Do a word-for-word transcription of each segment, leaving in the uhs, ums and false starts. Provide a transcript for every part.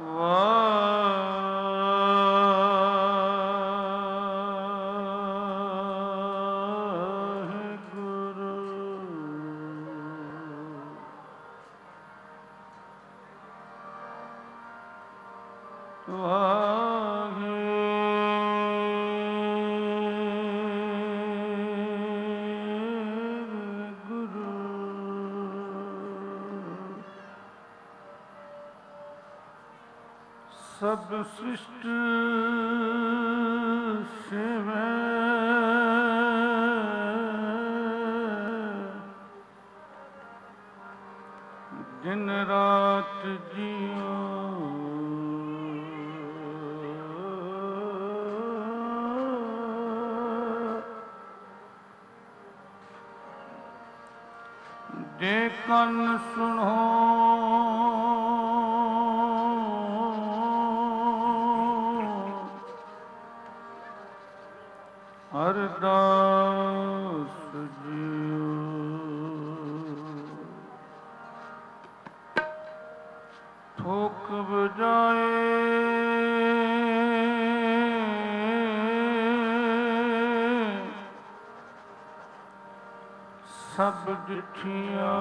ਸਭ ਸ੍ਰਿਸ਼ਟ ਸੇਵੈ ਦਿਨ ਰਾਤ ਜੀਓ ਜੇ ਕੰਨ ਸੁਣੋ ਅਰਦਾਸ ਜੀਓ ਠੋਕ ਵਜਾਏ ਸਭ ਡਿਠੀਆਂ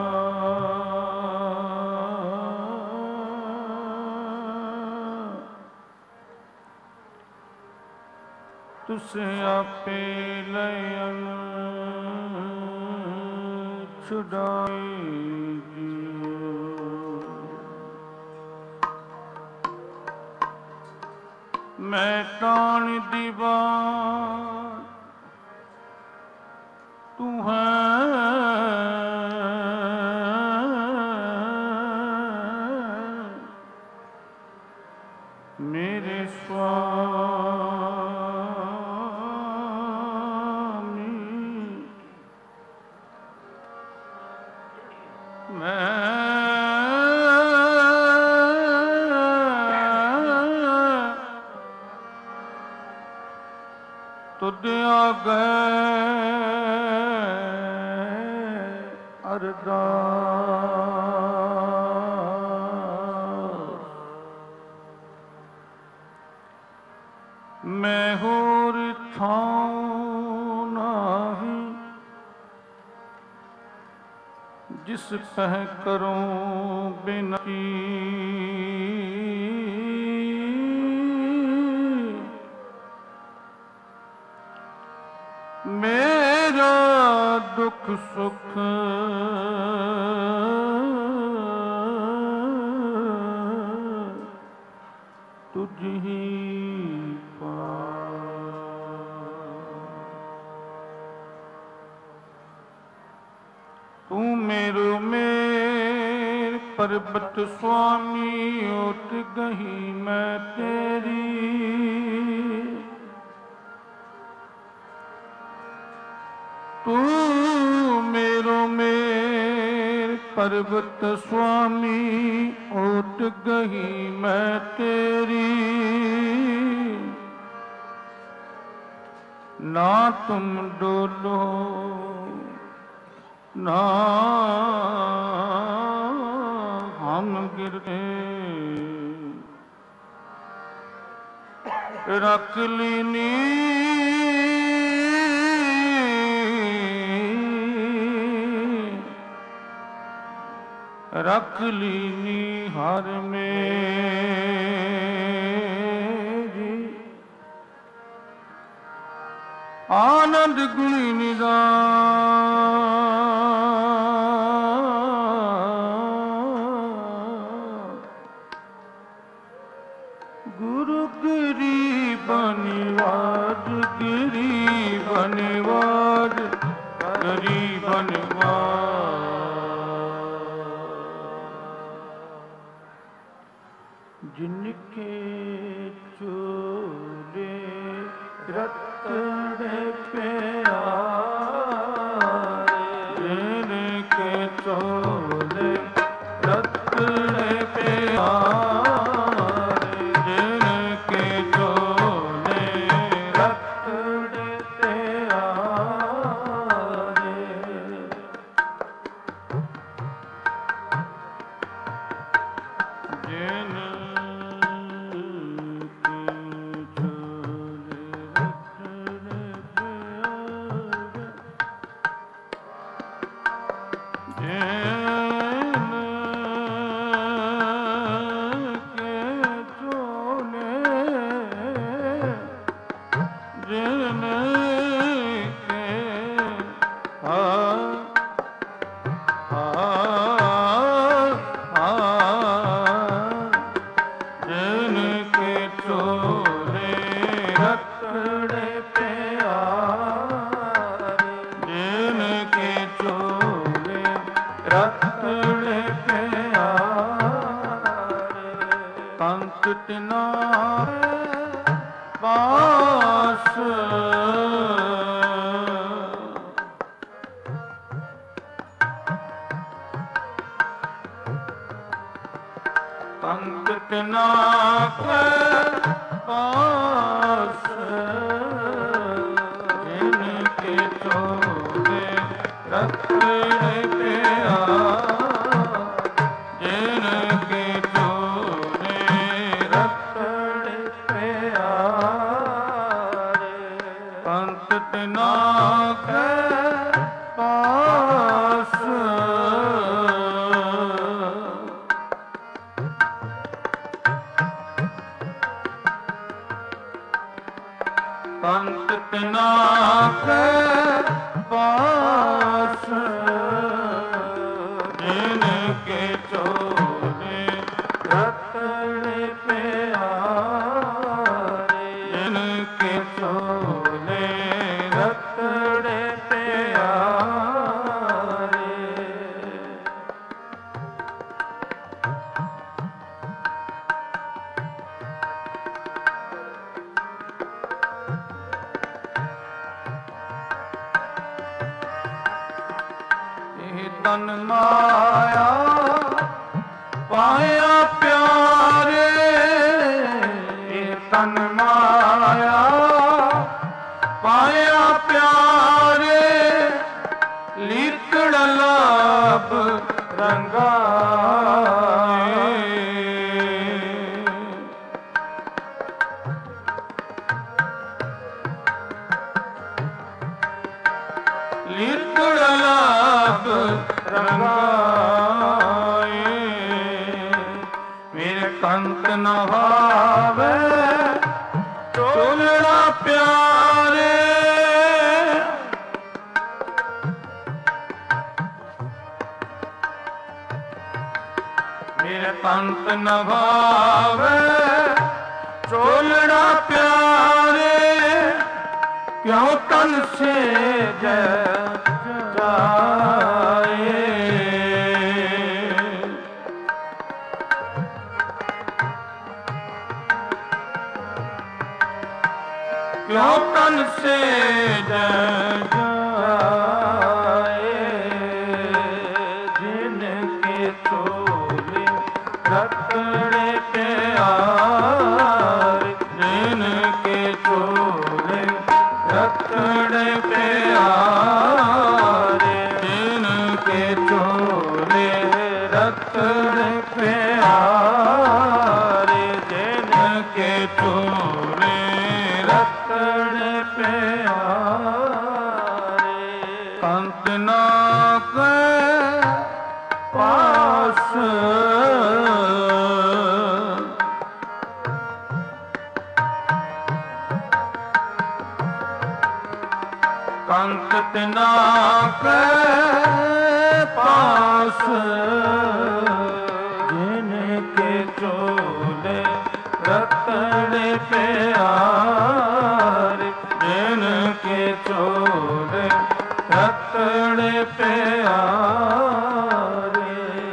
ਤੁਸੇ ਆਪੇ ਲਇਨ ਛੁਡਾਈ ਜੀਓ। ਮੈਂ ਤਾਣ ਦੀਵਾਨ ਤੂੰ ਹੈ ਮੇਰੇ ਸੁਆਮੀ। ਮੈਂ ਤੁਧ ਆਗੇ ਅਰਦਾਸ। ਮੈਂ ਹੋਰ ਥਾਂ ਨਾਹੀ ਜਿਸ ਪਹਿ ਕਰੂੰ ਬਿਨਤੀ। ਮੇਰਾ ਦੁੱਖ ਸੁਖ ਤੁਝ ਹੀ ਤੂੰ मेरो ਮੇਰ ਪਰਬਤ ਸੁਆਮੀ ਓਟ ਗਹੀ ਮੈਂ ਤੇਰੀ। ਤੂੰ मेरो ਮੇਰ ਪਰਬਤ ਸੁਆਮੀ ਓਟ ਗਹੀ ਮੈਂ ਤੇਰੀ। ਨਾ ਤੁਮ ਡੋਲੋ ਨਾ ਹਮ ਗਿਰਤੇ। ਰੱਖ ਲੀਨੀ ਰੱਖ ਲੀਨੀ ਹਰ ਮੇਰੀ। ਆਨੰਦ ਗੁਣੀ ਨਿਦਾਨ। ਗੁਰੂ ਗਰੀਬ ਨਿਵਾਜ ਗਰੀਬ ਨਿਵਾਜ ਗਰੀਬ ਨਿਵਾਜ। ਜਿਨਕੇ ਚੋਲੇ ਰਤਨ ਪਿਆਰੇ। ਜਿਨਕੇ ਚੋਲੇ ਰਤਨ ਪਿਆਰੇ। ਜਿਨਕੇ ਚੋਲੇ ਰਤਨ ਪਿਆਰੇ। ਜਿਨ ਪਾਸ ਪੰਕਤ ਨਾ ਕੈ ਪਾਸ ਜਿਨ ਕੇ ਚੋਲੇ ਰਖੜੇ ਪਿਆਰ ਜਿਨ ਕੇ ਚੋਲੇ ਰਖੜੇ ਪਿਆਰ ਪੰਕਤ ਨਾ ਕੈ ਪਾਸ ਪੰਕਤ ਨਾ ਕੈ ਪਾਸ ਜਿਨ ਕੇ ਚੋਲੇ ਰਖੜੇ ਪਿਆਰੇ ਜਿਨ ਕੇ ਚੋਲੇ ਰਖੜੇ ਪਿਆਰੇ ਤਨ ਮਾਇਆ ਪਾਇਆ ਪਿਆਰੇ ਇਹ ਤਨ ਮਾਇਆ ਪਾਇਆ ਪਿਆਰੇ ਲੀਕੜ ਲਾਭ ਰੰਗਾਏ ਲੀਕੜ ਲਾਭ ਰੰਗਾਏ ਮੇਰੇ ਕੰਤ ਨ ਭਾਵੇ ਚੋਲਣਾ ਪਿਆਰੇ ਮੇਰੇ ਕੰਤ ਨ ਭਾਵੇ ਚੋਲਣਾ ਪਿਆਰੇ ਕਿਉ ਤਨ ਸੇ ਜੈ ਜਾਏ ਕਿਉ ਤਨ ਸੇ ਜੈ ਜਾਏ ਜਿਨ ਕੇ ਚੋਲੇ ਰਖੜੇ ਪਿਆਰ ਜਿਨ ਕੇ ਚੋਲੇ ਰਖੜੇ ਪਿਆਰੇ ਜਿਨ ਕੇ ਚੋਲੇ ਰਖੜੇ ਪਿਆਰੇ ਜਿਨ ਕੇ ਚੋਲੇ ਰਖੜੇ ਪਿਆਰੇ ਕੰਤ ਨਾ ਕੈ ਪਾਸ ਕੰਕਤ ਨਾ ਕੈ ਪਾਸ ਜਿਨ ਕੇ ਚੋਲੇ ਰਖੜੇ ਪਿਆਰ ਜਿਨ ਕੇ ਚੋਲੇ ਰਖੜੇ ਪਿਆਰੇ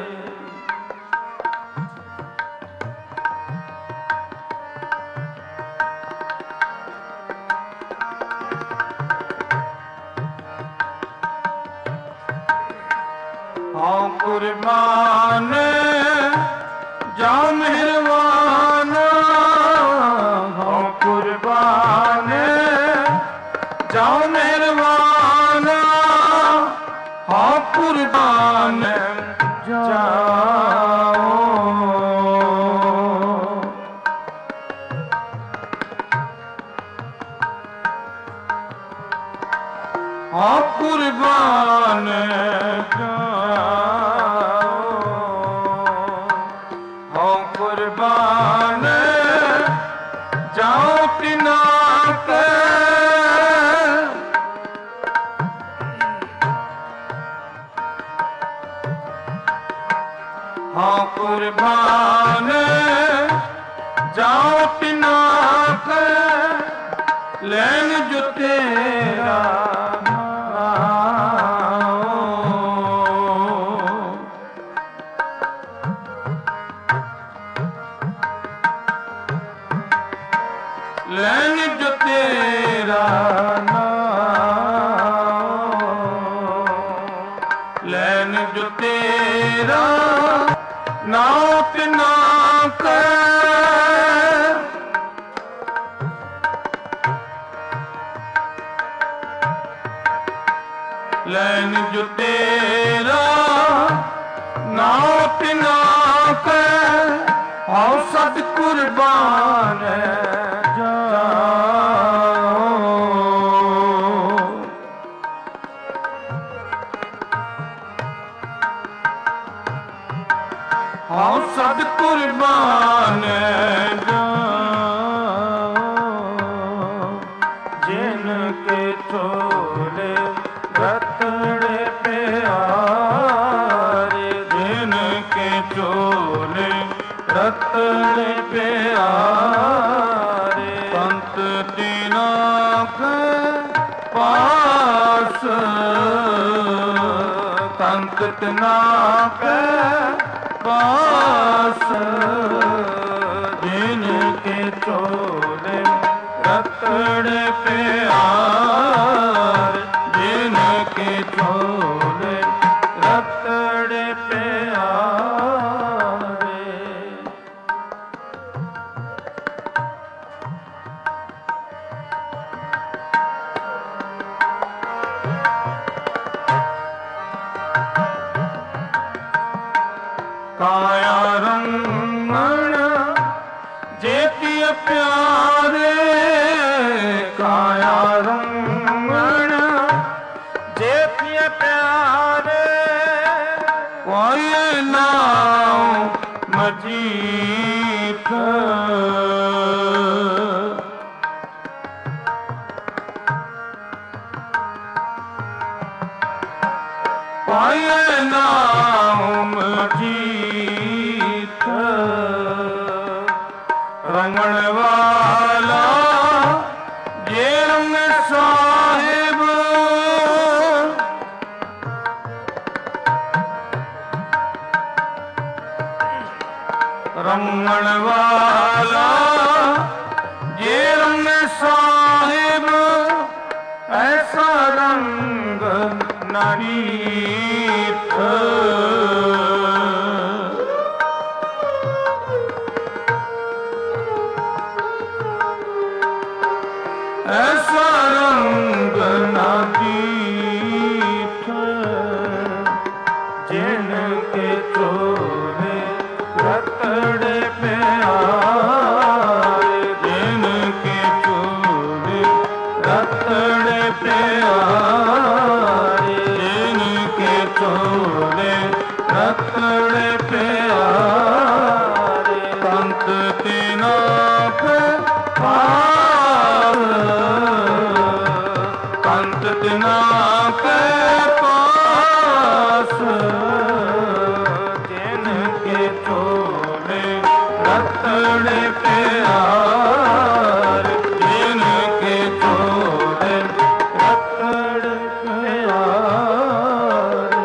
ਹਾਂ ਕੁਰਬਾਨ ਜਾ ਮਿਹਰਬਾਨ ਹਾਂ ਕੁਰਬਾਨ ਜਾ ਮਿਹਰਬਾਨ ਹਾਂ ਕੁਰਬਾਨ ਜਾਓ ਹਾਂ ਕੁਰਬਾਨ ਕੁਰਬਾਨ ਜਾਓ ਤਿਨਾ ਕੇ ਹਾਂ ਕੁਰਬਾਨ ਜਾਓ ਤਿਨਾ ਕੇ ਲੈਣ ਜੋ ਤੇਰਾ ਲੈ ਲੈਣ ਜੋ ਤੇਰਾ ਲੈਣ ਜੋ ਤੇਰਾ ਨਾਉ ਤਿਨਾ ਕੈ ਲੈਣ ਜੋ ਤੇਰਾ ਨਾਉ ਤਿਨਾ ਕੈ ਹਉ ਸਤ ਕੁਰਬਾਨ ਜਾਓ ਹਉ ਸਤ ਕੁਰਬਾਨ ਜਾਓ ਜਿਨ ਕੇ ਚੋਲੇ ਰਤੜੇ ਪਿਆਰੇ ਜਿਨ ਕੇ ਚੋਲੇ ਰਤੜੇ ਪਿਆਰੇ ਸੰਤ ਤਿਨਾ ਕੇ ਪਾਸ ਸੰਤ ਤਿਨਾ ਕੇ ਪਾਸ ਜਿਨ ਕੇ ਚੋਲੇ ਰਤੜੇ ਪਿਆਰੇ ਜਿਨ ਕੇ ਚੋਲੇ ਰਤੜੇ ਪਿਆਰੇ ਕਾਇਆ ਰੰਗਣ ਜੇਤੀ ਪਿਆਰੇ ਕਾਇਆ ਰੰਗਣ ਜੇਤੀ ਪਿਆਰੇ ਕੋਈ ਨਾਉ ਮਜੀਠ ਪਾਏ ਨਾਮ ਮਜੀਠ ਰੰਗਣ ਵਾਲਾ ਜੇ ਰੰਗ ਸਾਹਿਬ ਰੰਗਣ ਵਾਲਾ ਜੇ ਰੰਗ ਸਾਹਿਬ ਐਸਾ ਰੰਗ ਨਾਰੀਥ ਐਸਾ ਰੰਗ ਨਾਰੀਥ ਜਿਨ ਕੇ ਚੋਲੇ ਰਤੜੇ ਪਿਆਰੇ ਜਿਨ ਕੇ ਚੋਲੇ ਰਤੜੇ ਪਿਆਰੇ ਜਿਨ ਕੇ ਚੋਲੇ ਰਤੜੇ ਪਿਆਰੇ ਸੰਤ ਤਿਨਾ ਕੇ ਪਾਸ ਸੰਤ ਤਿਨਾ ਕੇ ਪਾਸ ਜਿਨ ਕੇ ਚੋਲੇ ਰਤੜੇ ਪਿਆਰੇ ਜਿਨ ਕੇ ਚੋਲੇ ਰਤੜੇ ਪਿਆਰੇ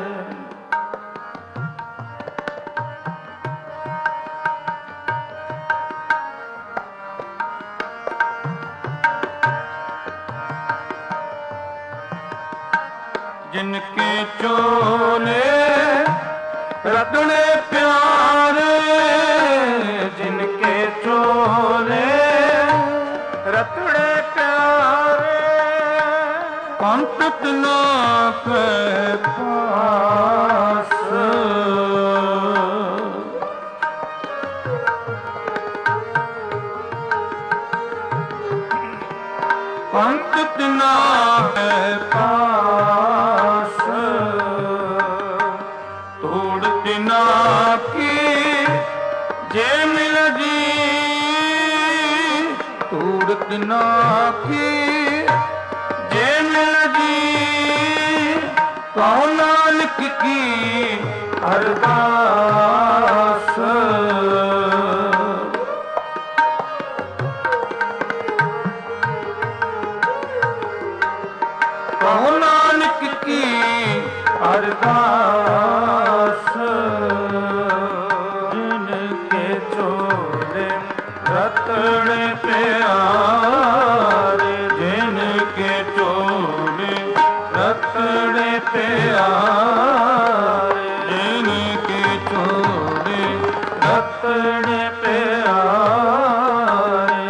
जिन के चोले रतड़े प्यारे जिन के चोले रतड़े प्यारे पंडित ना के पास पंडित ना के पास तोड़ तिना की जे मिल जी तोड़ तिना की जे मिल जी कौन नानक की अरदास कौन नानक की अरदास जिनके चोले रतड़े प्यारे प्यारे, जिनके छोड़े रतड़े प्यारे।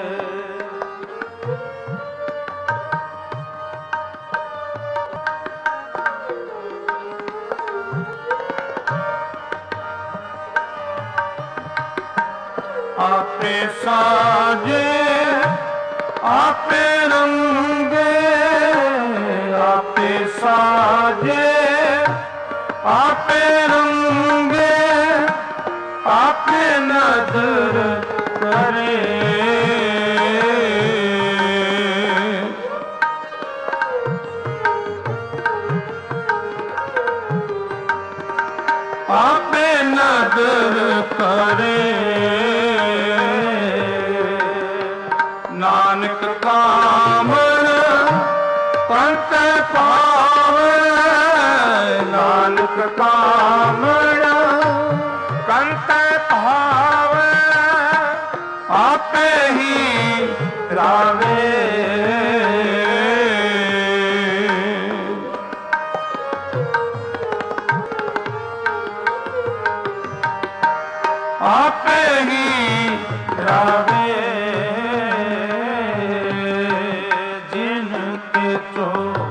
आपे साजे आपे रंगे, आपे साजे आपे रंगे, आपे नजर करे। आपे नजर करे, नानक कामण पंथ पावे, नानक कामण कंत पावे, आपे ही रावे। आपे ही रावे, जिनके तो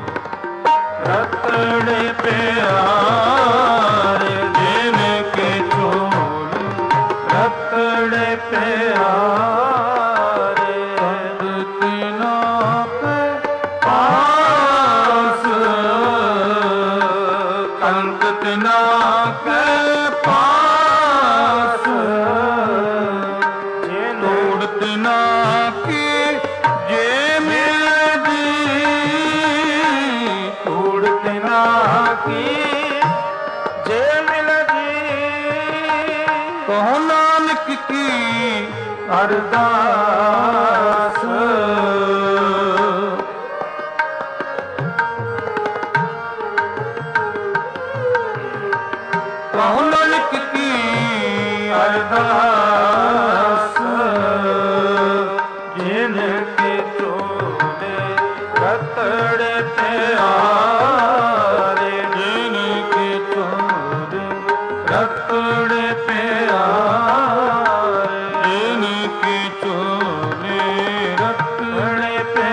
रतड़े प्यारे, जिनके तो रतड़े प्यारे। तिना के पास, कंत तिना के पास, तोड़ तिना की जे मिल दी, तोड़ तिना की जे मिल दी। कहो नानक की अरदास, कहो नानक की अरदास, जिनके छोड़े रतड़े प्यारे, जिनके छोड़े रतड़े प्यारे, जिनके छोड़े रतड़े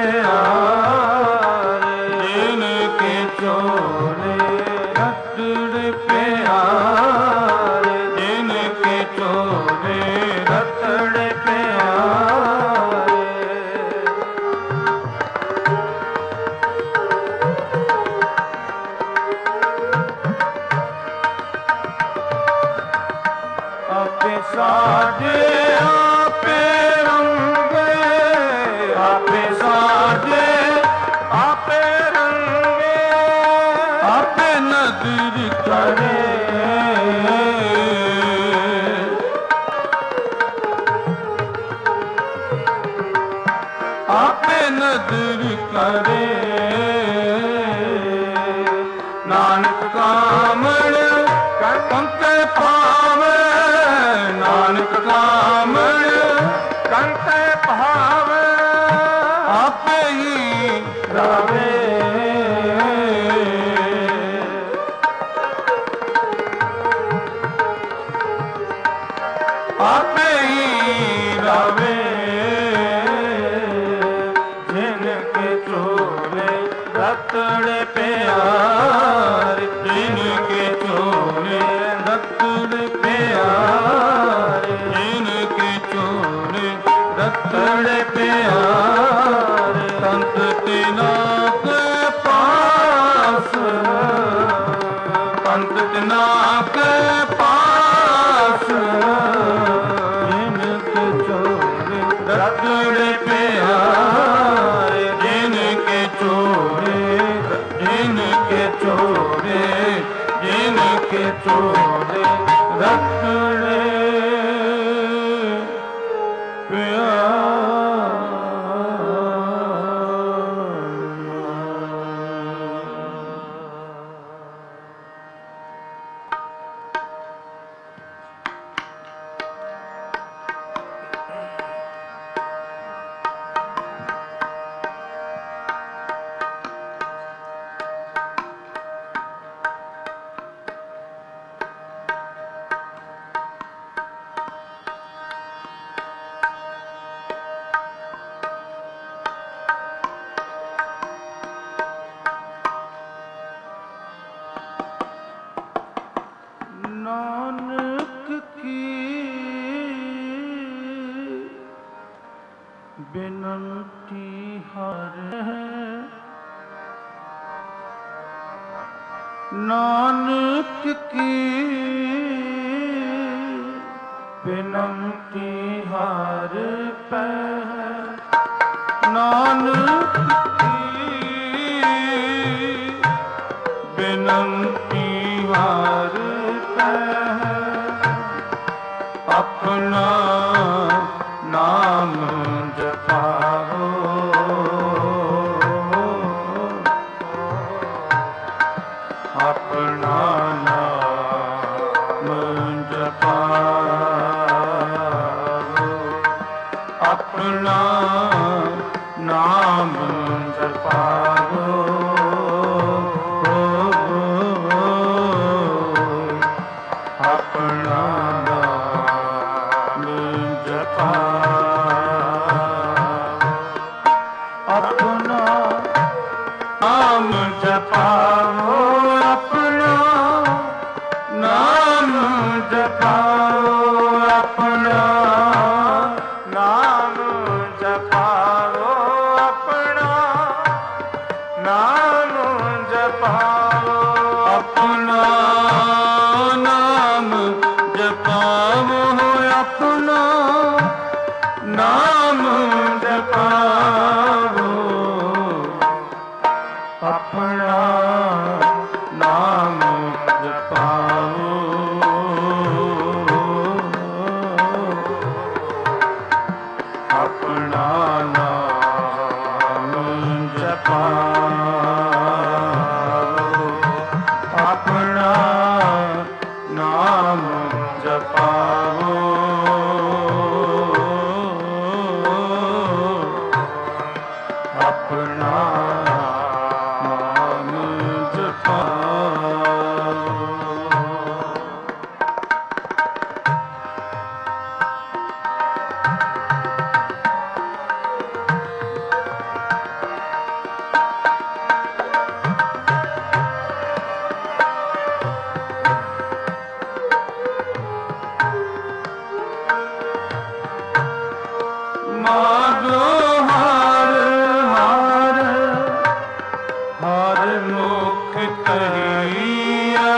प्यारे, जिनके छोड़े रतड़े प्यारे, जिनके छोड़े रतड़े प्यारे। आपे साजे आपे रंगे, आपे साजे आपे रंगे, आपे नजर करे। आपे नजर करे, नानक कामण कंत पावे, नानक कामण कंत पावे, आपे ही रावे। आपे ही रावे, जिनके छोड़े रतड़े प्यारे, जिनके छोड़े रतड़े प्यारे, जिनके छोड़े रतड़े प्यारे। संत तिना के पास, संत तिना के पास, जिनके छोड़े रतड़े प्यारे, जिनके छोड़े, जिनके छोड़े, जिनके छोड़े रतड़े प्यारे। ਬਿਨੰਤੀ ਹਰਿ ਨਾਨਕ ਕੀ ਬਿਨੰਤੀ ਹਰ ਪੈ ਨਾਨਕ ਕੀ ਬਿਨੰਤੀ ਹਰ ਪੈ ਆਪਣਾ ਨਾਮ ਜਪਾਵੋ ਆਪਣਾ ਨਾਮ ਜਪਾਵੋ ਆਪਣਾ ਨਾਮ ਜਪਾਵੋ ਆਪਣਾ ਨਾਮ ਜਪਾਵੋ ਆਪਣਾ ਨਾਮ ਜਪਾਵੋ ਆਪਣਾ ਨਾਮ ਜਪਾਵੋ ਆਪਣਾ ਨਾਮ ਜਪਾਵੋ ਆਪਣਾ ਨਾਮ ਜਪਾਵੋ ਆਪਣਾ ਨਾਮ ਜਪਾਵੋ ਆਪਣਾ ਨਾਮ ਜਪਾਵੋ ਆਪਣਾ ਨਾਮ ਜਪਾਵੋ ਆਪਣਾ ਨਾਮ ਜਪਾਵੋ ਆਪਣਾ ਨਾਮ ਜਪਾਵੋ ਆਪਣਾ ਨਾਮ ਜਪਾਵੋ ਮਾਧੋ ਹਰ ਹਰ ਹਰ ਮੁਖ ਕਹੀਆ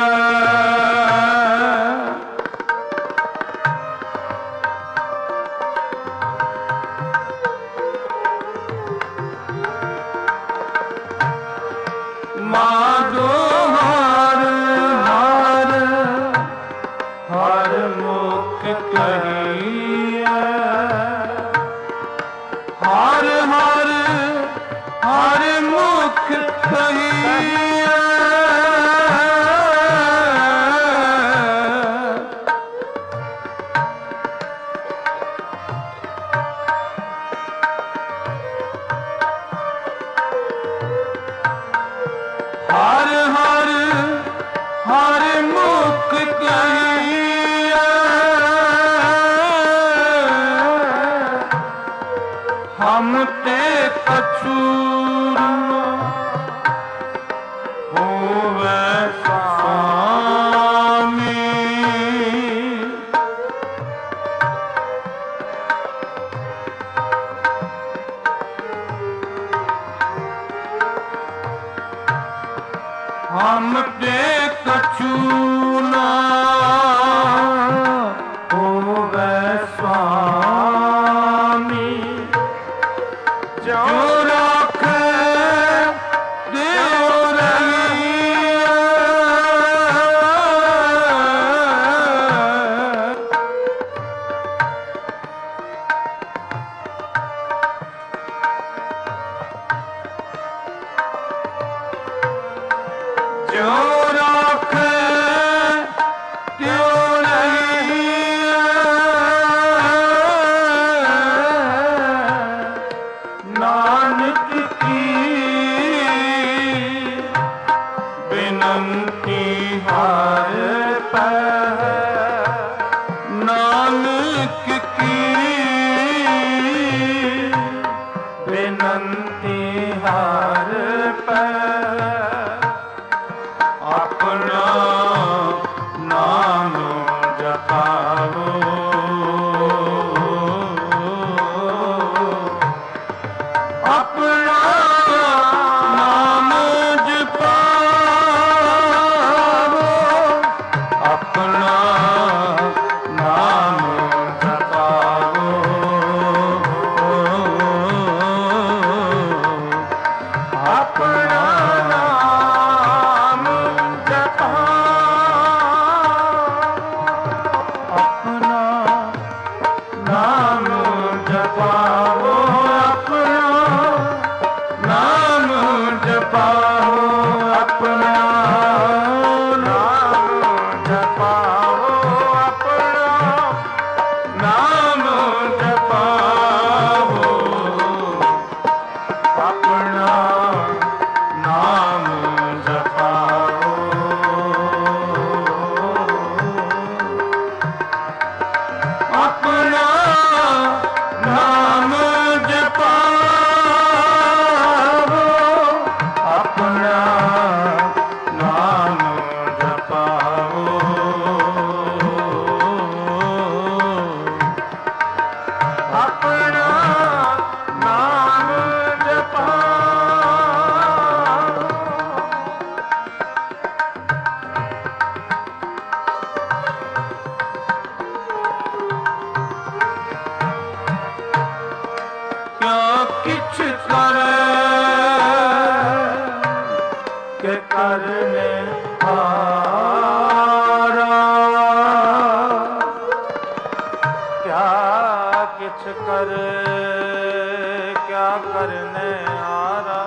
ਮਾਧੋ ਹਰ ਹਰ ਹਰ ਮੁਖ ਕਹੀਆ ਹਰ ਹਰ ਹਰ ਮੁਖ ਕਹੀਆ ਹਰ ਹਰ ਹਰ ਮੁਖ ਕਹੀਆ ਹਮ ਤੇ ਕਛੂ ਹੋਵੇ ਸਾਮੀ ਹਮ ਤੇ ਕਛੂ ਨਾ ਹੋਵੇ ਸੁਆਮੀ ਜੋ ਰਾਖੇ ਦਿਉ ਰਹੀਆ ਜੋ ਰਾਖੇ ਦਿਉ ਰਹੀਆ ਨਾਨਕ ਕੀ ਬਿਨੰਤੀ ਹਰ ਪੈ ਨਾਨਕ ਕੀ ਬਿਨੰਤੀ ਹਰ ਪੈ ਆਪਣਾ ਨਾਮ ਜਪਾਵੋ ਜਪਾਓ ਆਪਣਾ ਨਾਮ ਜਪਾਓ ਆਪਣਾ ਨਾਮ ਜਪਾਓ ਆਪਣਾ ਨਾਮ ਜਪਾਓ ਆਪਣਾ ਨਾਮ ਜਪਾਓ ਆਪਣਾ ਨਾਮ ਜਪਾਓ ਆਪਣਾ ਨਾਮ ਜਪਾਓ ਕਿਆ ਕਿਛ ਕਰੇ ਕਿ ਕਰਨੇ ਹਾਰਾ ਕਿਆ ਕਿਛ ਕਰੇ ਕਿਆ ਕਰਨੇ ਹਾਰਾ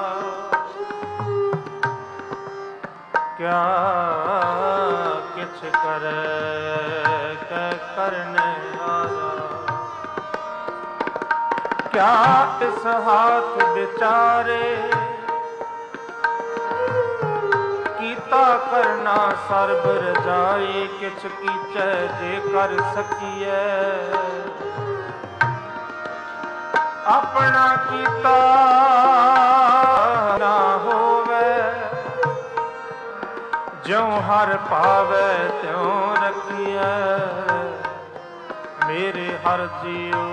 ਕਿਆ ਕਿਛ ਕਰੇ ਕਿ ਕਰਨੇ ਹਾਰਾ क्या इस हाथ बिचारे कीता करना सर्ब रजाई किछ कीचै जे कर सकिए अपना कीता ना होवे ज्यों हर पावे त्यों रखिए मेरे हर जीओ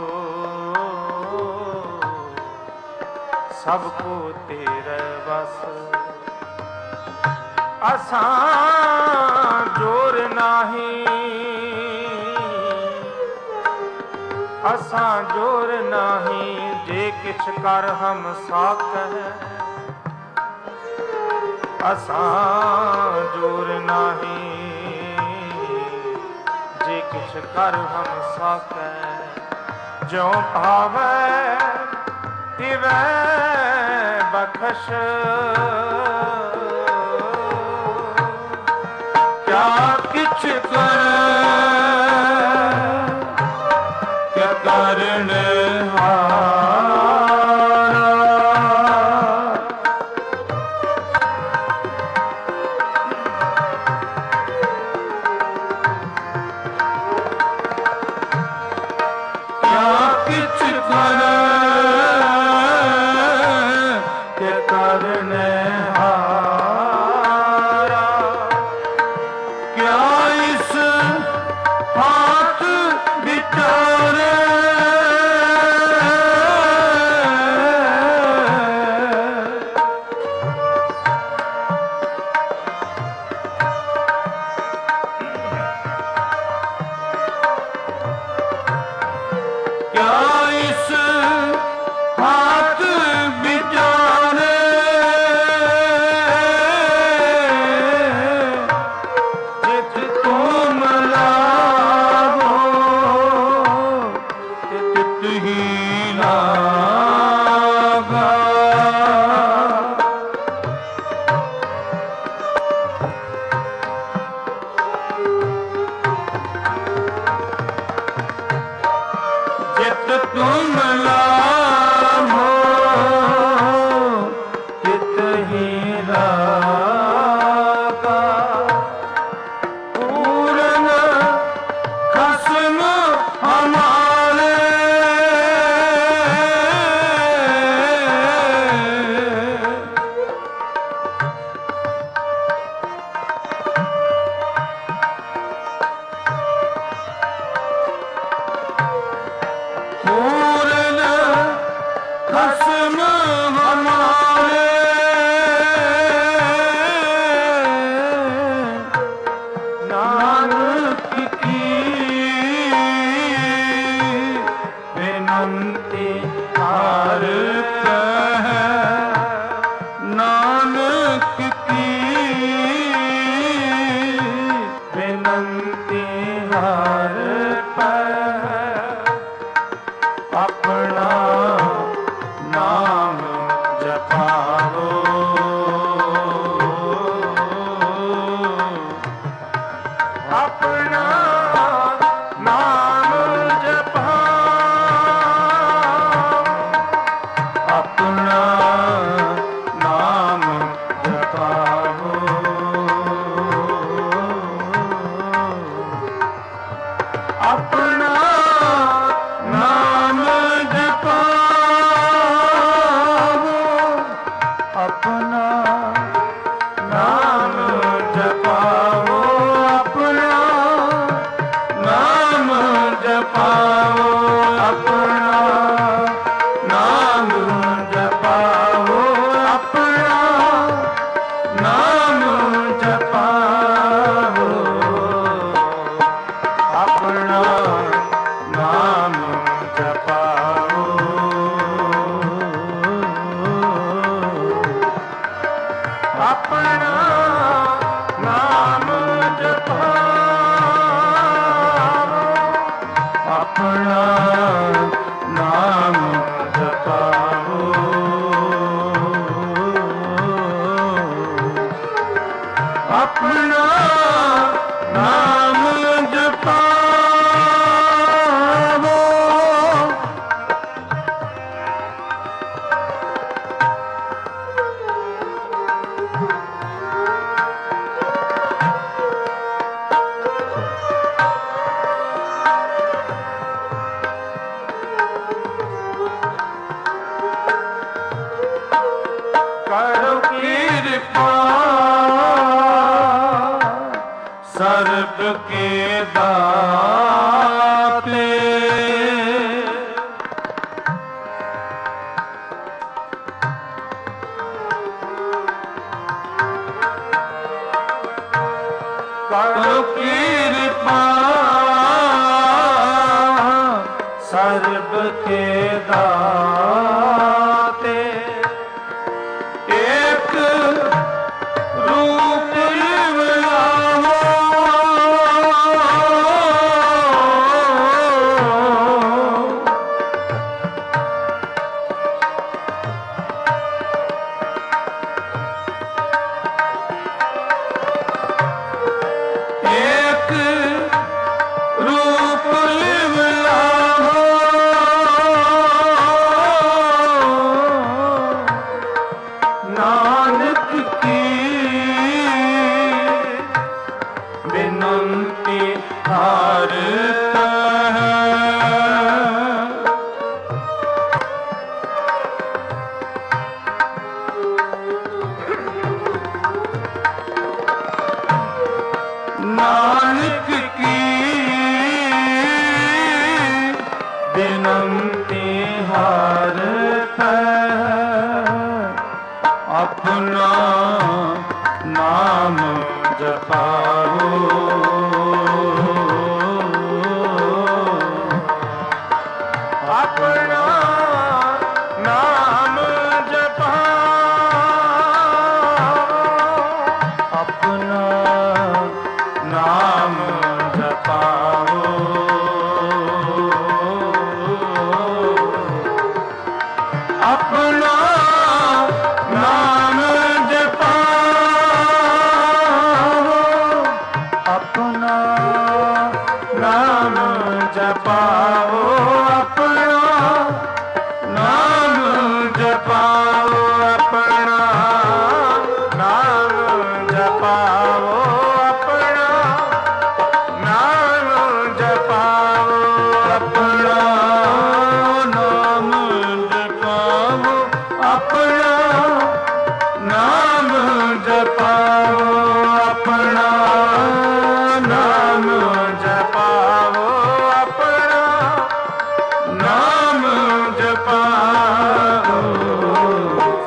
सबको तेरे बस असां जोर नाही असां जोर नाही जे किछ कर हम साकह असां जोर नाही जे किछ कर हम साकह ज्यों भावै तिवै बख्श क्या किछ करे क्या करने हारा क्या किछ करे करने हारा क्या इस हाथ बिचारे क्या इस हाथ बिचारे जित तुम लावो तित ही लागा जित तुम लावो तित ही लागा पूर्ण खसम हमारे पूर्ण खसम हमारे नानक की विनंती हार कह नानक की विनंती हार पर अपना नाम जपाओ। ਆਪਣਾ ਨਾਮ ਜਪਾਵੋ ਆਪਣਾ ਨਾਮ ਜਪਾਵੋ ਆਪਣਾ ਨਾਮ ਜਪਾਵੋ ਆਪਣਾ ਨਾਮ ਜਪਾਵੋ ਆਪਣਾ ਨਾਮ ਜਪਾਵੋ ਆਪਣਾ ਨਾਮ ਜਪਾਵੋ ਆਪਣਾ ਨਾਮ ਜਪਾਵੋ ਆਪਣਾ ਨਾਮ ਜਪਾਵੋ ਆਪਣਾ ਨਾਮ ਜਪਾਵੋ ਆਪਣਾ ਨਾਮ ਜਪਾਵੋ ਕਰੋ ਕਿਰਪਾ ਸਰਬ ਕੇ ਦਾਤੇ ਕਰੋ ਕਿਰਪਾ ਸਰਬ ਕੇ ਦਾਤੇ ਇੱਕ ਰੂਪ ਲਿਵਲਾਵੋ ਇੱਕ ਰੂਪ ਲਿਵਲਾਵੋ ਨਾਨਕ ਕੀ ਬਿਨੰਤੀ ਹਰ ਤਹ ਨਾਨਕ ਕੀ ਬਿਨੰਤੀ ਹਰ ਤਹ ਆਪਣਾ ਨਾਮ ਜਪਾਵੋ ਆਪਣਾ ਨਾਮ ਜਪਾਵੋ ਆਪਣਾ ਨਾਮ ਜਪਾਵੋ ਆਪਣਾ ਨਾਮ ਜਪਾਵੋ ਆਪਣਾ ਨਾਮ ਜਪਾਵੋ ਆਪਣਾ ਨਾਮ ਜਪਾਵੋ ਆਪਣਾ ਨਾਮ ਜਪਾਵੋ ਆਪਣਾ ਨਾਮ ਜਪਾਵੋ ਆਪਣਾ ਨਾਮ ਜਪਾਵੋ ਆਪਣਾ ਨਾਮ ਜਪਾਵੋ ਆਪਣਾ ਨਾਮ ਜਪਾਵੋ ਆਪਣਾ ਨਾਮ ਜਪਾਵੋ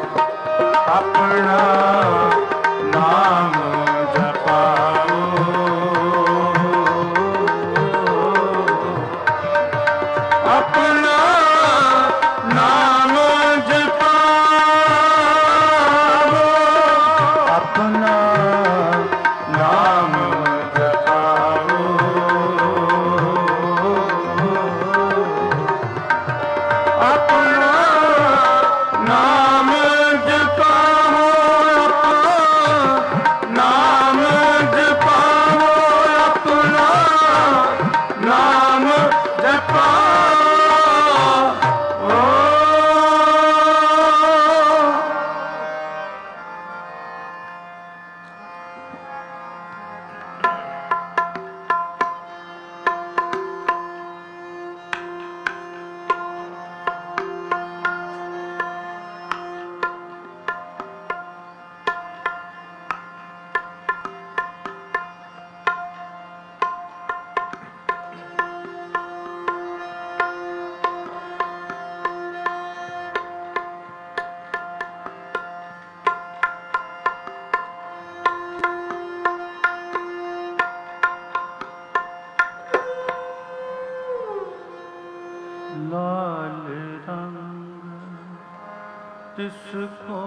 किसको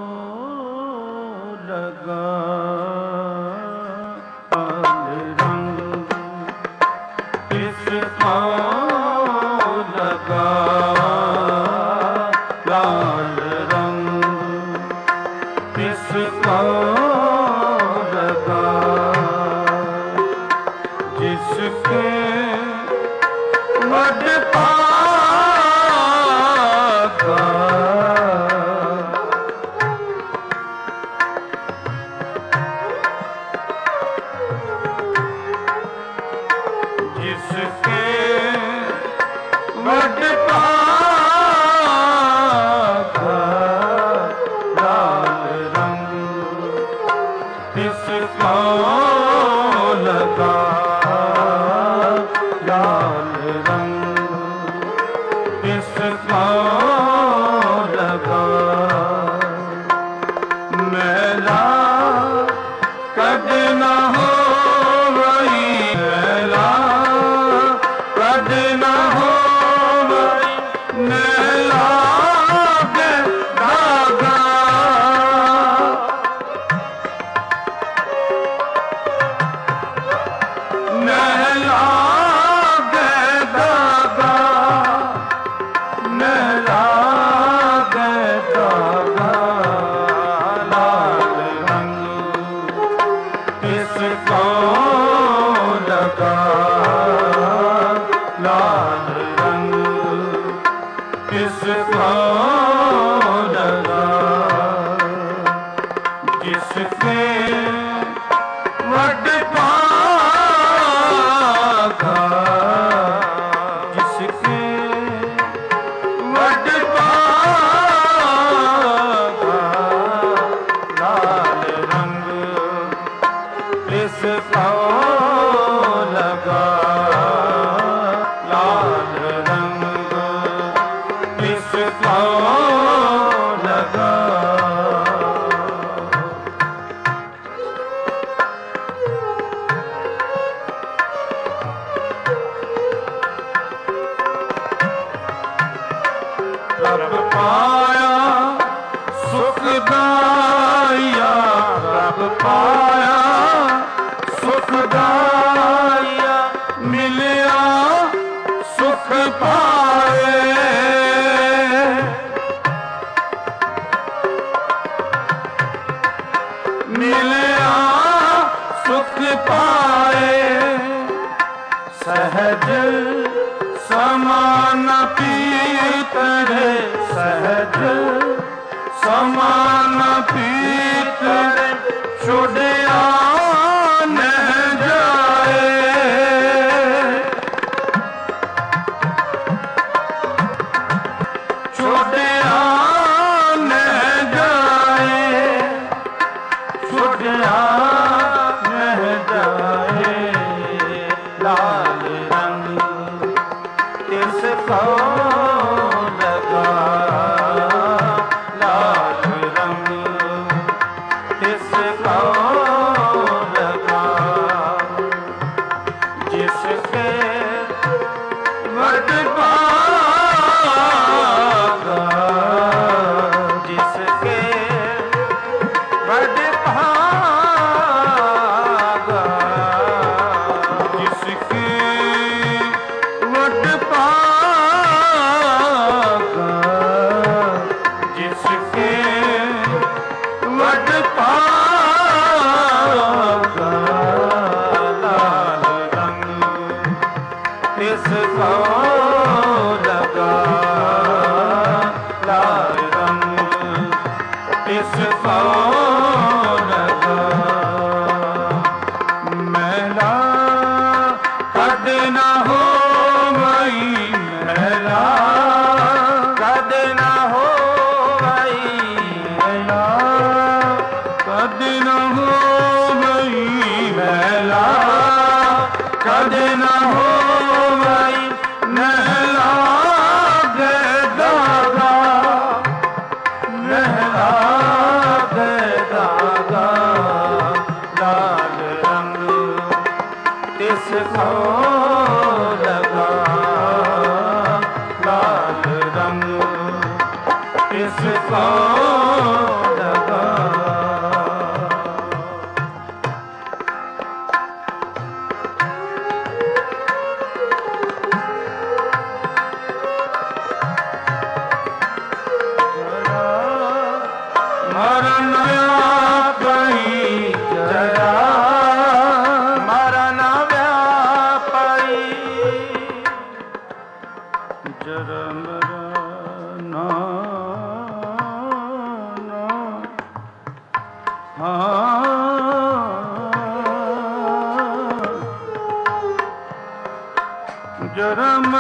लगा रंग, किसको लगा लाल रंग, किसको लगा जिसके वड पागा, जिसके वड पागा लाल रंग, किसको लगा लाल रंग, किसको लगा मैला कद न हो गई, मैला कद न हो गई, मैला के दागा, मैला के दागा, मैला के दागा लाल रंग, किसको लगा लाल रंग, किसको लगा जिसके वड पागा, जिसके वड पागा लाल रंग, किसको लगा लाल रंग, किसको लगा रब पाया सुखदाया, रब पाया सुखदाया, मिलिया सुख पाए, मिलिया सुख पाए, सहज समान पीतरे, सहज समान पीतरे, छुड़िया न जाए, छुड़िया न जाए, छुड़िया न जाए लाल रंग, किसको लगा लाल रंग, किसको लगा जिसके वड पागा, जिसके वड पागा, जिसके वड पागा, जिसके वड पागा लाल रंग, किसको लगा लाल रंग, किसको लगा मैला कद न हो गई, मैला कद न हो गई, मैला कद न हो गई, मैला कद न हो गई, नहला के दागा, नहला के दागा लाल रंग, किसको लगा लाल रंग, किसको ਜਰਮ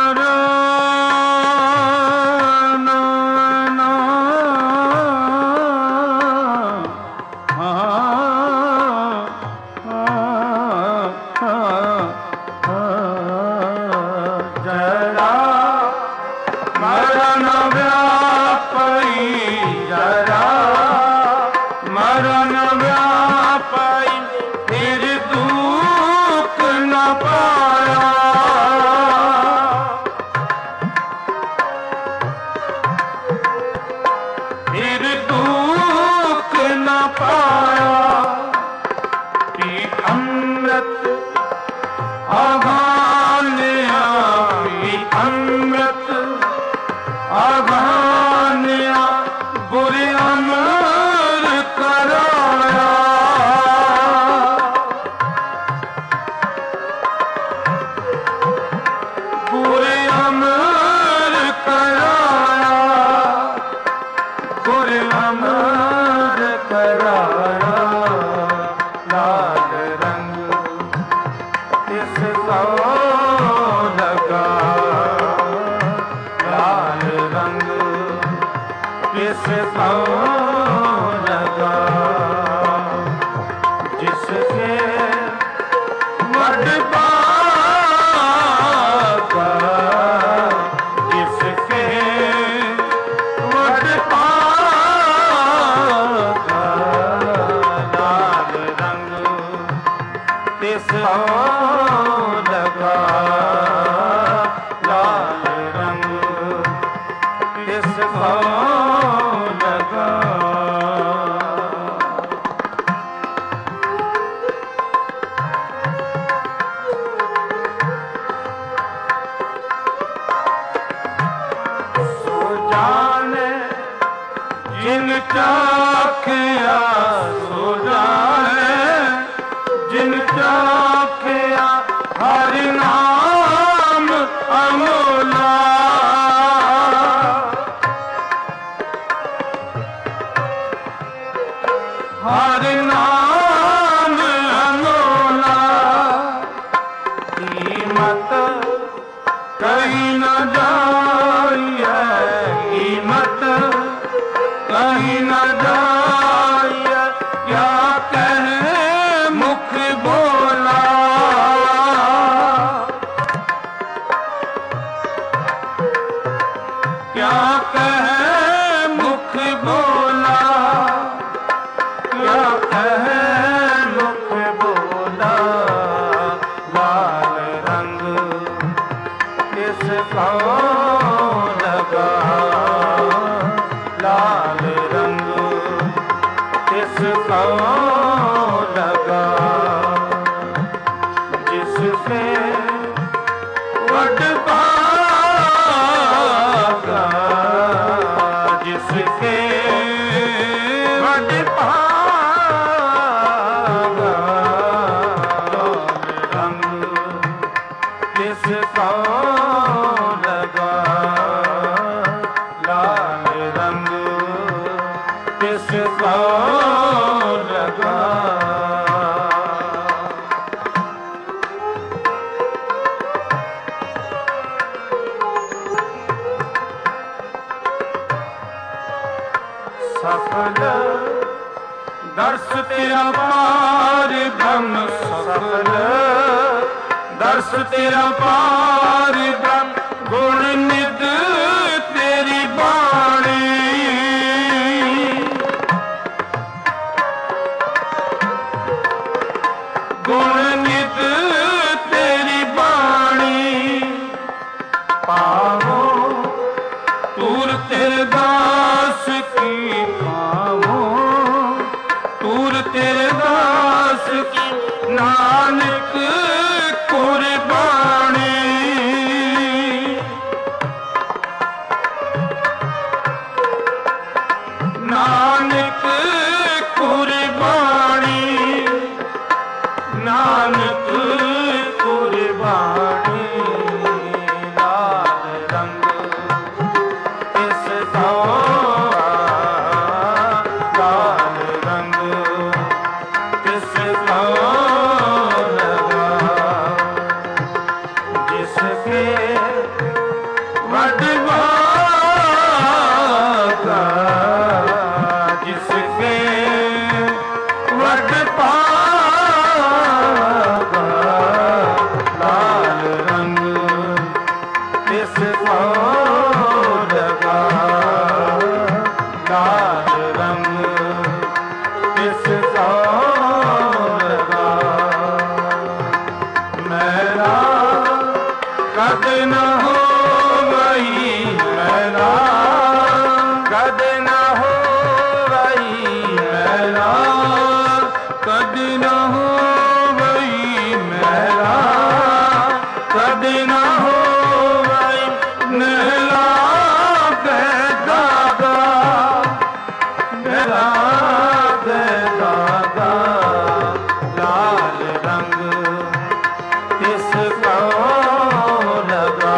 लागे धागा लाल रंग किसको लगा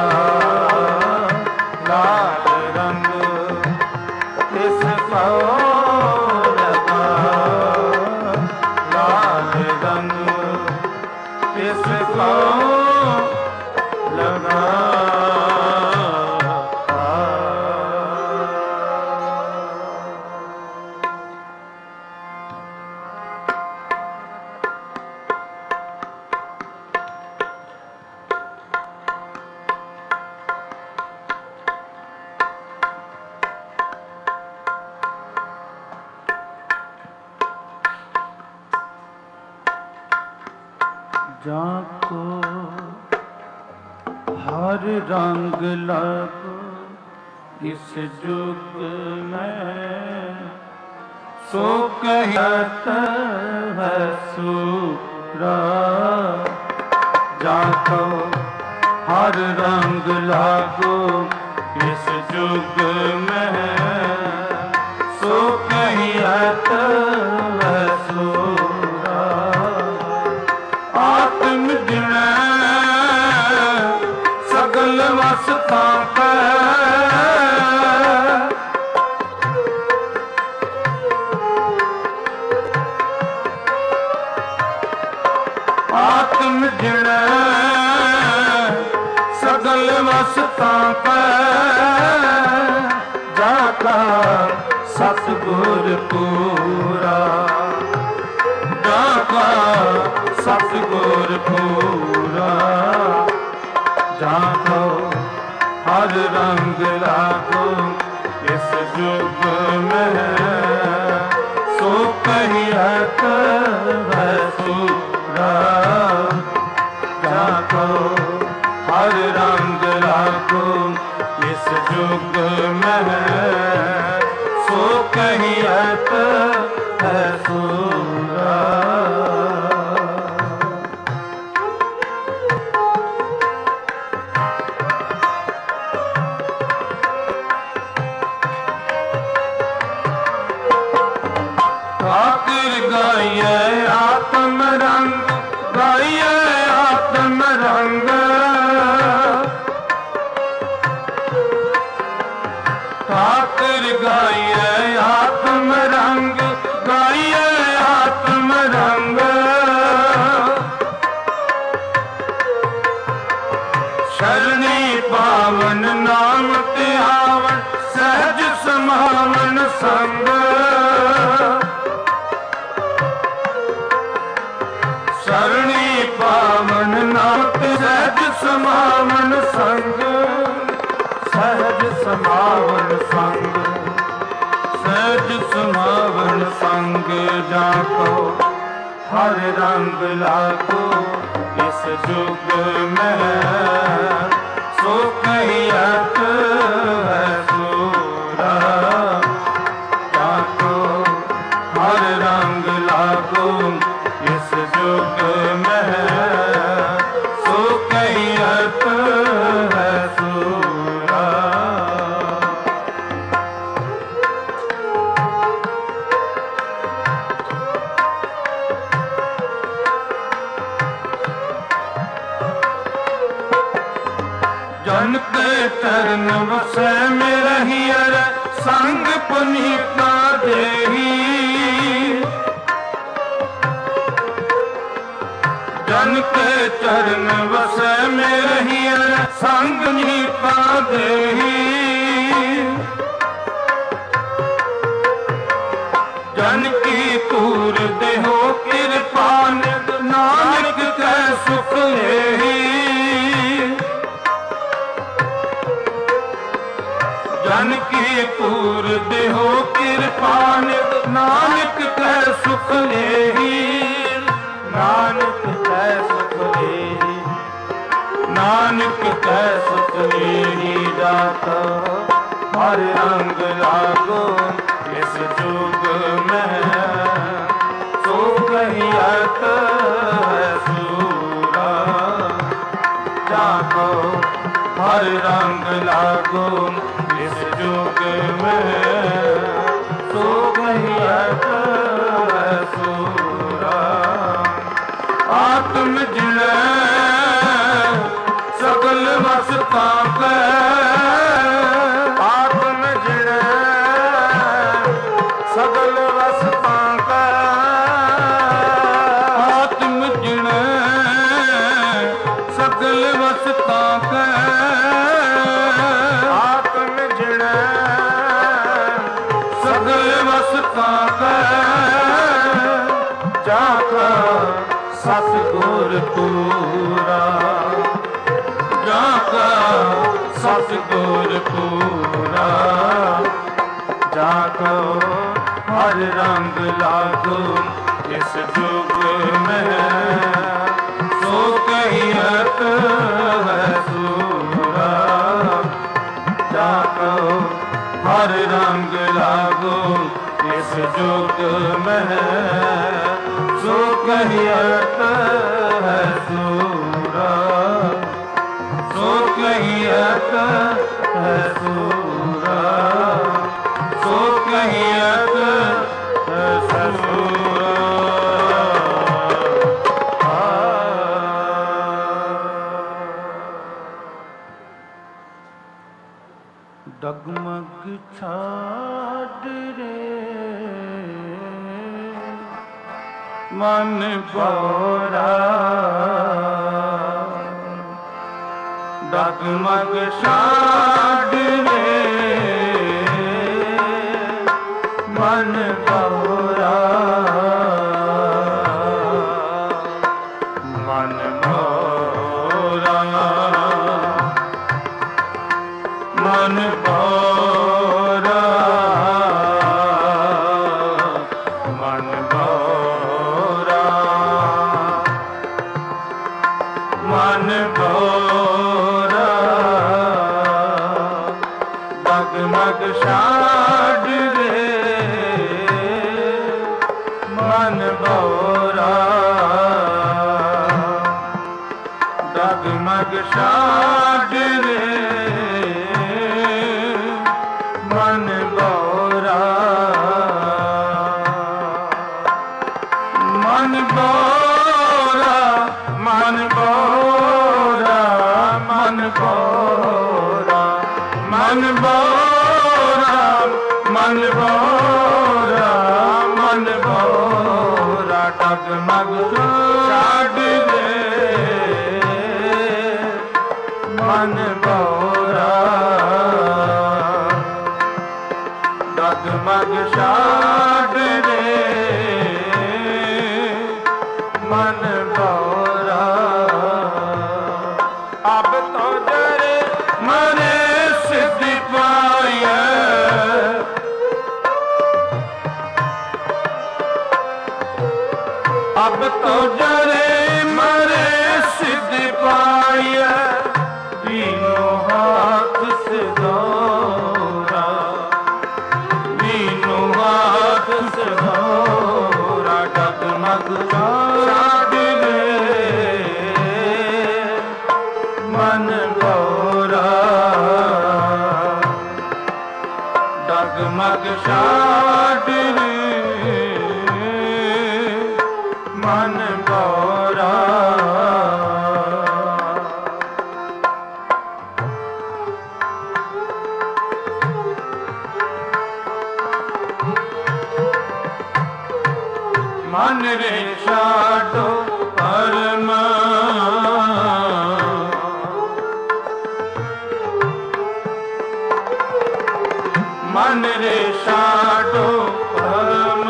लाल रंग किसको लगा लाल रंग किसको लगा। जाको हर रंग लगो इस जुग में सो कहत है सूरा। जाको हर रंग लागो इस जुग में सो कहत है सूरा। आत्म जिनै सगल वसता पै आत्म जिनै सगल वसता पै जाका सतगुर पूरा। जाका सतगुर पूरा। जाको हर रंग लागो इस जुग में सो कहियत है सूरा। जाको हर रंग लागो इस जुग में सो कहियत है सूरा। गाइए आत्म रंग गाइए आत्म रंग। ठाकुर गाइए आत्म रंग गाइए आत्म रंग। शरणी पावन नाम त्यावन सहज समावन संग। शरणी पावन नाथ सहज समावन संग। सहज समावन संग सहज समावन संग। जाको हर रंग लागो इस जुग में सो कहियत है सूरा। जाको हर रंग लागो इस जुग में सो कहियत है सूरा। जन के चरण वसै में रहियर संग पुनीता देही। जन के चरण वसै में रहियर संग नीता देही। जन की तूर देहो कृपान नानक कै सुख लेही। जन की पूर देहो कृपान नानक कै सुख लेही। नानक कै सुख लेही नानक कै सुख लेही। जाको हर रंग लागो इस जुग में सो कहियत है सूरा। जाको हर रंग लागो इस जुग में सो कहियत है सूरा। आत्म जिणे सगल वसता कै, आत्म जिणे सगल वसता कै, आत्म जिणे सगल वसता कै, आत्म जिणे सगल वसता कै, जाका सतगुर पूरा, जाका सतगुर पूरा, जाको हर रंग लागू इस जुग में, सो कहियत है सूरा। जाको हर रंग लागू इस जुग में, सो कहियत है सूरा, सो कहियत है सूरा, सो कहियत है सूरा। डगमग छाड़ रे मन बोरा, डगमग छाड़ रे मन बोरा, मन बोरा, मन बोरा, मन बोरा, मन बोरा, डगमग छाड़ रे मन बोरा, डगमग छाड़ रे मन बोरा, मन बोरा, मन बोरा, मन बोरा, मन बोरा, मन बोरा, मन बोरा, डगमग छाड़ रे मन बोरा, डगमग छाड़ रे मन बोरा। अब तो जरे मरे सिद्धि पाए, अब तो जरे मरे सिद्धि पाए, तीनों हाथ से दौरा, तीनों हाथ से दौरा, डगमग छाड़ रे मन बोरा, डगमग छाड़ रे मन बोरा। मन रे छाड़ो परम, मन रे छाड़ो परम,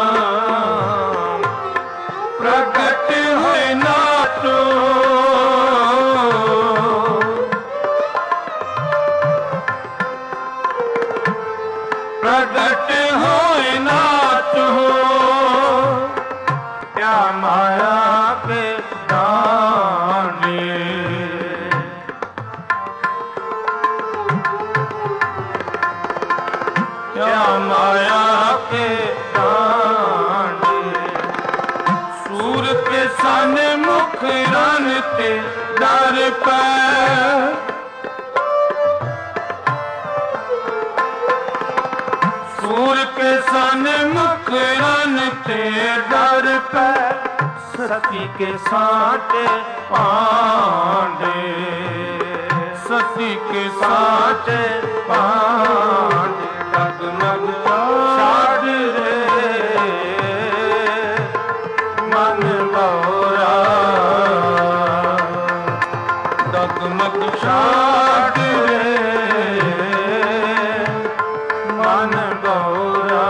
प्रकट है नाटो, प्रकट है नाटो, क्या माया के दाने, क्या माया के दाने, सूर के सन मुख रनते डर पे, सूर के सन्मुख रन ते दर पे सती के साटे पांडे सती के साटे पांडे डगमग छाड़ रे मन बौरा डगमग छाड़ रे मन बौरा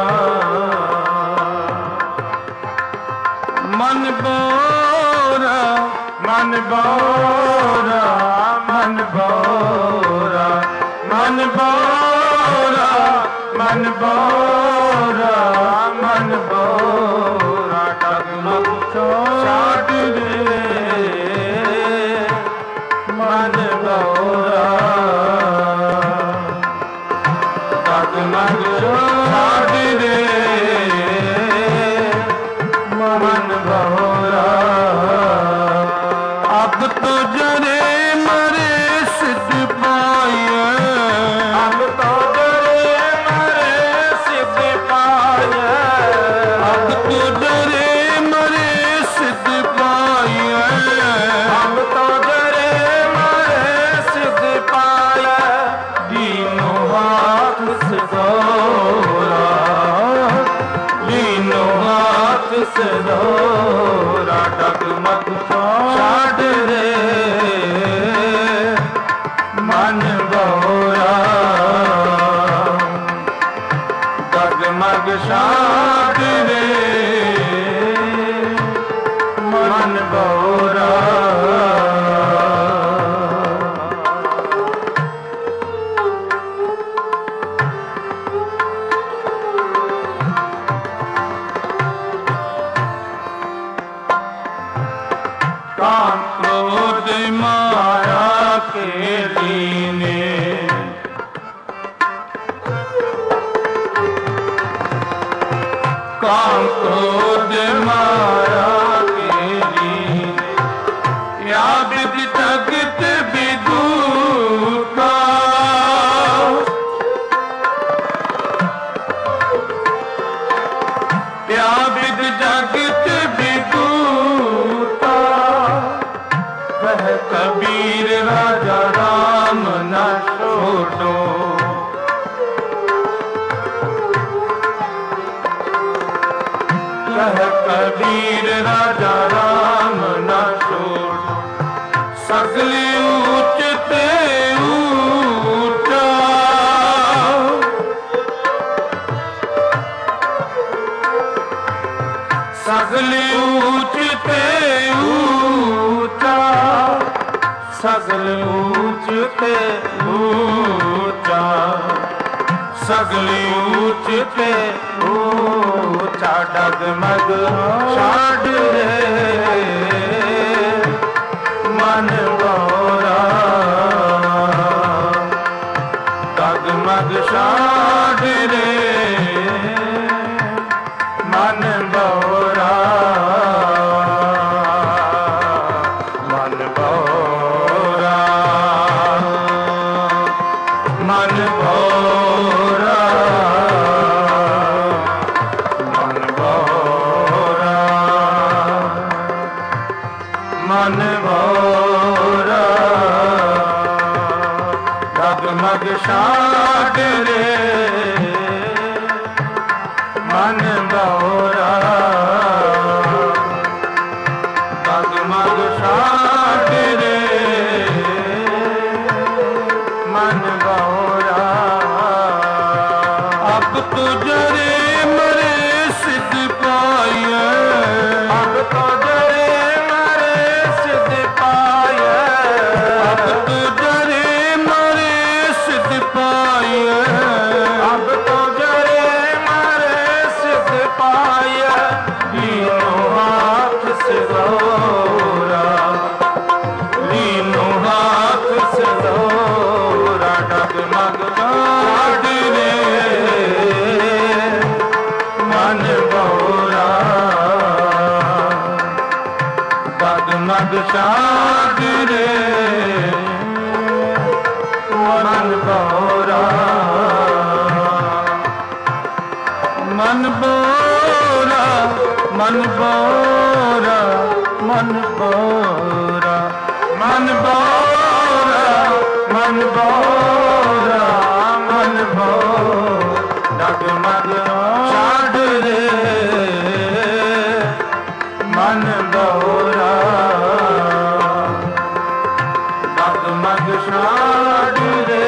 मन बौरा मन बौरा मन बौरा मन बौरा मन बौरा मन बौरा डगमग छाड़ रे मन बौरा डगमग छाड़ रे मन बौरा अब तो जरे मरे सिद्ध पाए अब तो जरे मरे सिद्ध पाए अब तो जरे मरे सिद्ध पाए अब तो जरे मरे सिद्ध पाए दीनों हाथ से दौरा दीनों हाथ से दौरा डगमग छाड़ रे मन बौरा डगमग छाड़ रे मन बौरा काम क्रोध माया के दीने काम क्रोध माया के दीने या विद जगत विदूता या विद जगत विदूता वह कबीर राजा राम न छोड़ो वह कबीर राजा राम न छोड़ो सगले ऊंचते ऊंचा सगले ऊंचते ऊंचा सगल ऊंचते ऊंचा सगल ऊंचते ऊंचा डगमग छाड़ रे मन बौरा डगमग छाड़ रे मन बौरा मन बौरा मन बौरा मन बौरा मन बौरा डगमग छाड़ रे मन बौरा डगमग छाड़ रे मन बौरा अब तो जरे मरे सिद्ध पाए अब तो जरे मरे सिद्ध पाए अब तो जरे मरे सिद्ध पाए अब तो जरे मरे सिद्ध पाए दीनों हाथ से दौरा दीनों हाथ से दौरा डगमग छाड़ रे मन बौरा डगमग छाड़ रे मन बौरा ਮਨ ਬੋਰਾ ਮਨ ਬੋਰਾ ਮਨ ਬੋਰਾ ਮਨ ਬੋਰਾ ਮਨ ਬੋਰਾ ਡਗਮਗ ਛੱਡ ਰੇ ਮਨ ਬੋਰਾ ਡਗਮਗ ਛੱਡ ਰੇ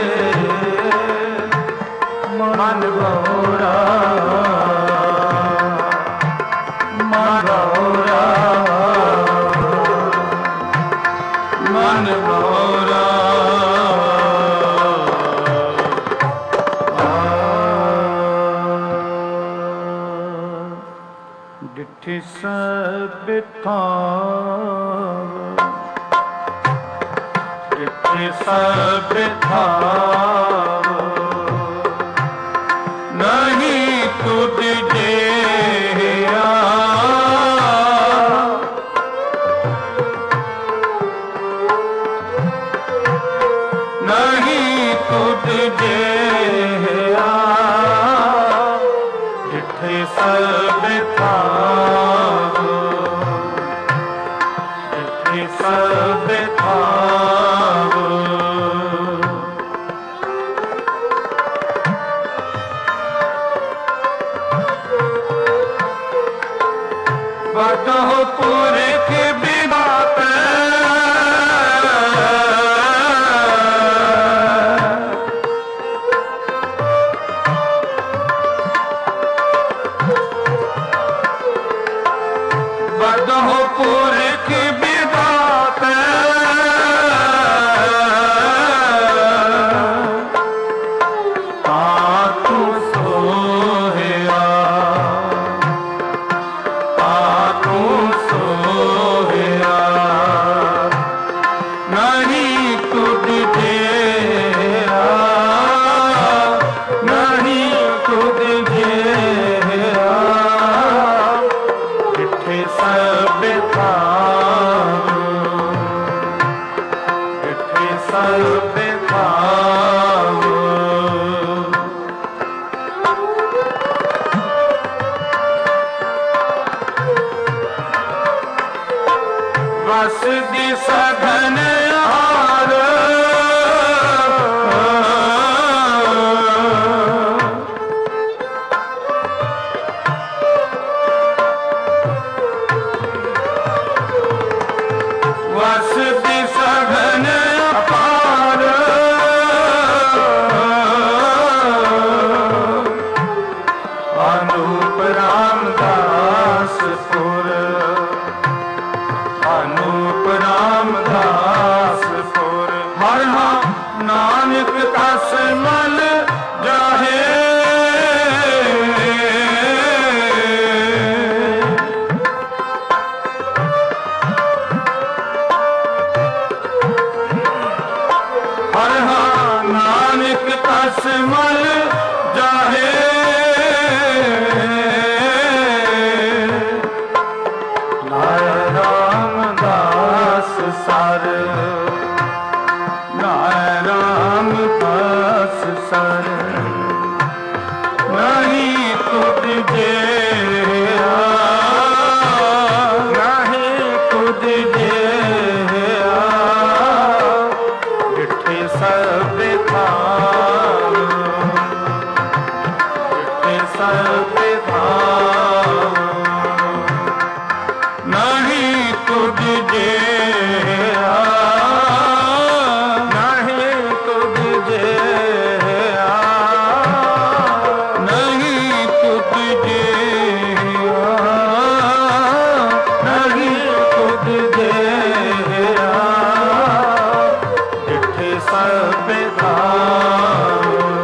ਮਨ ਬੋਰਾ ਮਨ ਬੋਰਾ ਮਨ ਬੋਰਾ ਡਿਠੀ ਸਭ ਥਾਂ ਡਿਠੀ ਸਭ ਥਾਂ ਨਹੀਂ ਤੁਧ ਜਿਹਾ ਨਹੀਂ ਤੁਧ ਜਿਹਾ ਡਿਠੇ ਸਭ ਥਾਂ ਡਿਠੇ ਸਭ ਥਾਂ ਬਦਹੁ ਪੁਰਖ ਬਿਦਾਤ ਬਦਹੁ ਪੁਰਖ ਬਿਦਾਤ ਤਾ ਤੂੰ ਸੋਹਿਆ ਤੂੰ ਸੋਹਿਆ ਨਹੀਂ ਤੁਧ ਜਿਹਾ ਨਹੀਂ ਤੁਧ ਜਿਹਾ ਡਿਠੇ ਸਭ ਥਾਂ ਡਿਠੇ ਸਭ ਥਾਂ ਬਸ ਦੀ ਸਗਨ ਹਾਰ ਵਸ ਦੀ ਸਗਨ ਅਪਾਰ ਅਨੂਪ ਰਾਮਦਾਸ ਪੁਰ ਅਨੂਪ ਰਾਮਦਾਸ ਪੁਰ ਹਰ ਹਾਂ ਨਾਨਕ ਕਸ ਮਲ ਜਾਹੇ ਹਰ ਹਾਂ ਨਾਨਕ ਕਸ ਮਲ ਜਾਹੇ ਨਾਇ ਰਾਮਦਾਸ ਸਰ ਨਾਇ ਰਾਮਦਾਸ ਸਰ ਨਹੀਂ ਤੁਧ ਜਿਹਾ ਨਹੀਂ ਤੁਧ ਜਿਹਾ ਡਿਠੇ ਸਭ ਥਾਂ ਡਿਠੇ ਸਭ ਥਾਂ ਨਹੀਂ ਤੁਧ ਜਿਹਾ ਨਹੀਂ ਤੁਧ ਜਿਹਾ ਨਹੀਂ ਤੁਧ ਜਿਹਾ ਨਹੀਂ ਤੁਧ ਜਿਹਾ ਡਿਠੇ ਸਭ ਥਾਂ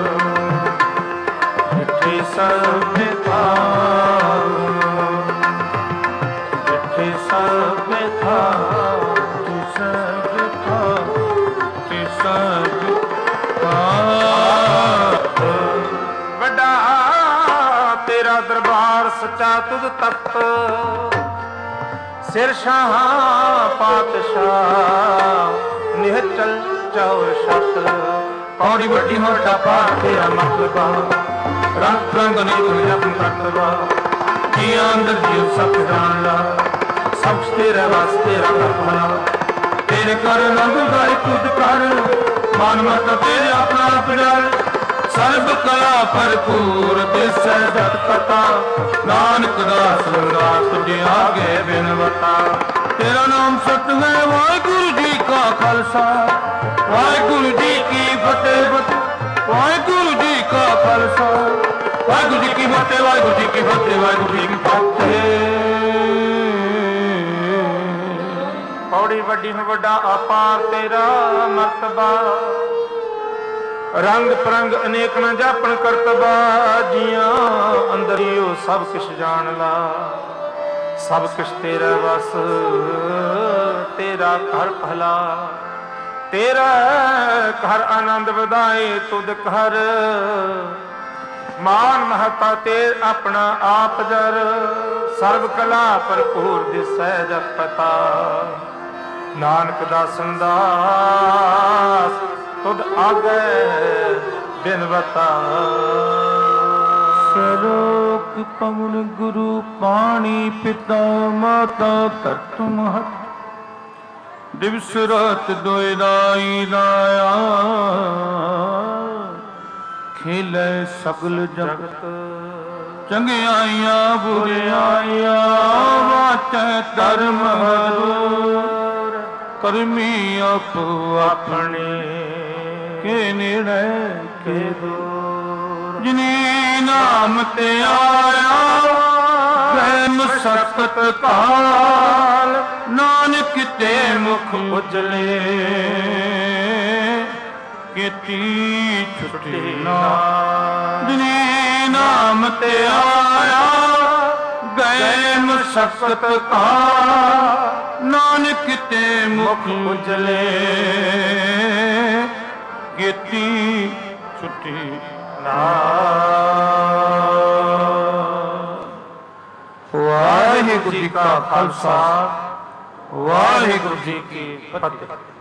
ਡਿਠੇ ਸਭ ਥਾਂ ਡਿਠੇ ਸਭ ਥਾਂ ਡਿਠੇ ਸਭ ਥਾਂ ਡਿਠੇ ਸਭ ਥਾਂ ਵੱਡਾ ਤੇਰਾ ਦਰਬਾਰ ਸੱਚਾ ਤੁਧ ਤਖਤ ਸਿਰ ਸ਼ਾਹ ਪਾਤਸ਼ਾਹ ਨਿਹਚਲ ਚੌਰ ਸ਼ਤ ਪੌੜੀ ਵੱਡੀ ਮੋਟਾ ਪਾ ਤੇਰਾ ਮਤਲਬਾ ਰੰਗ ਰੰਗ ਨਹੀਂ ਤੁਮ ਜਪਨ ਕਰਤਵਾ ਕੀਆਂ अंदर जीव सच जान ला सब कुछ तेरा बस तेरा कर भला तेरे कर नंद गाय खुद कर मन मत तेरे अपना प्यार सर्व कला भरपूर दिसै जत कथा नानक दास दास तुझे आगे बिनवता तेरा नाम सत है वाहिगुरु जी का खालसा वाहिगुरु जी की फतेह वाहिगुरु जी का खालसा वाहिगुरु जी की फतेह वाहिगुरु जी की फतेह वाहिगुरु जी की फतेह। पौड़ी वड्डी में वड्डा अपार तेरा मर्तबा रंग परंग अनेक न जापन करतबा जिया अंदर ही सब किश जान ला सब किश तेरा बस तेरा घर भला तेरा घर आनंद वधाए तुद घर मान महता तेर अपना आप जर सर्व कला भरपूर दिसै जप पता नानक दासन दास तुद आगे बिनवता सरोक पवन गुरु पानी पिता माता धरत महत दिवस रात दोय राई लाया खेले सगल जगत चंगियाइया बुरियाइया वाचै धर्म हदूर करमी आपो अपने के नेड़े के दूर जिनी नाम ते आया गए मुसकत काल नानक ते मुख उजले केती छुट्टी ना जिनी नाम ते आया गए मुसकत काल नानक ते मुख उजले केती छुट्टी ना। वाहिगुरु जी का खालसा वाहिगुरु जी की फतेह।